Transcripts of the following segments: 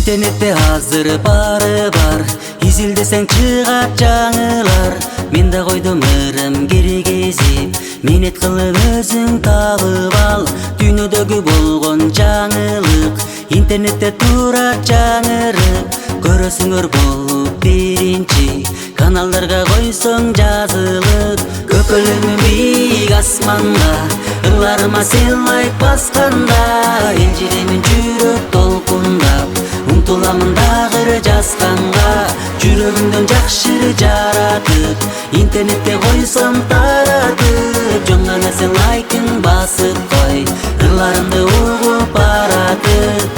Интернетте азыр бары бар, изилдесең чыгат жаңылар. Мен да койдум ырым керегезип, минет кылып өзүң табып ал. Дүйнөдөгү болгон жаңылык, интернетте турат жаңырып. Көрөсүңөр болуп биринчи, каналдарга койсоң жазылып. Көкөлүмүн бийик асманга, ырларыма сен лайк басканда. Элжиремин жүрөк толкундап, умтуламын дагы жазганга. Жүрөгүмдөн жакшы жаратып, интернетте койсом таратып. Жөн гана сен лайкын басып кой, ырларымды угуп баратып.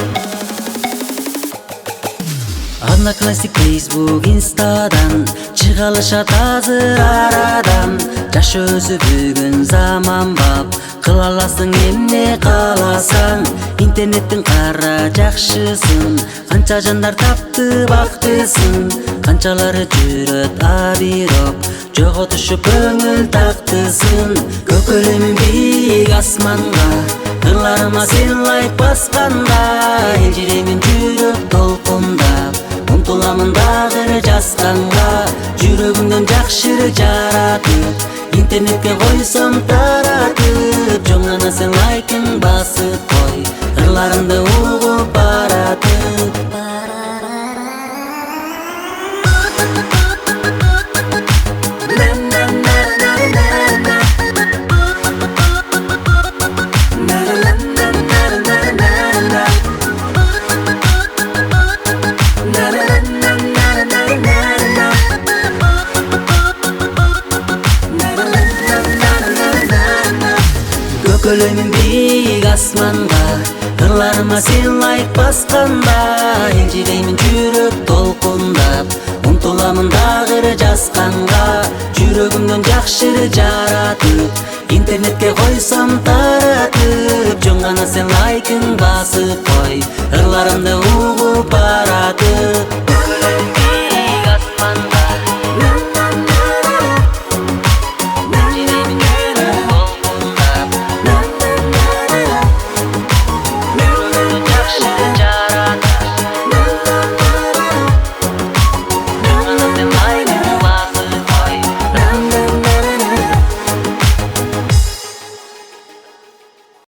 Одноклассник, Facebook, Instaдан чыгалышат азыр арадан. Жаш өзү бүгүн заман бап, кыла аласың эмне кааласаң. Интернеттин кара жакшысын, канча жандар тапты бактысын. Канчалары жүрөт абироп, жоготушуп көңүл тактысын. Көкөлүмүн бийик асманга, ырларыма сен лайк басканда. Элжиремин жүрөк толкундап, умтуламын дагы жазганга. Жүрөгүмдөн жакшы жаратып, интернетке койсом таратып. Жөн гана сен лайкын басып кой, ырларымды угуп баратып. Көкөлүмүн бийик асманга, ырларыма сен лайк басканда. Элжиреймин жүрөк толкундап, умтуламын дагы жазганга. Жүрөгүмдөн жакшы жаратып, интернетке койсом таратып. Жөн гана сен лайкын басып кой, ырларымды угуп баратып.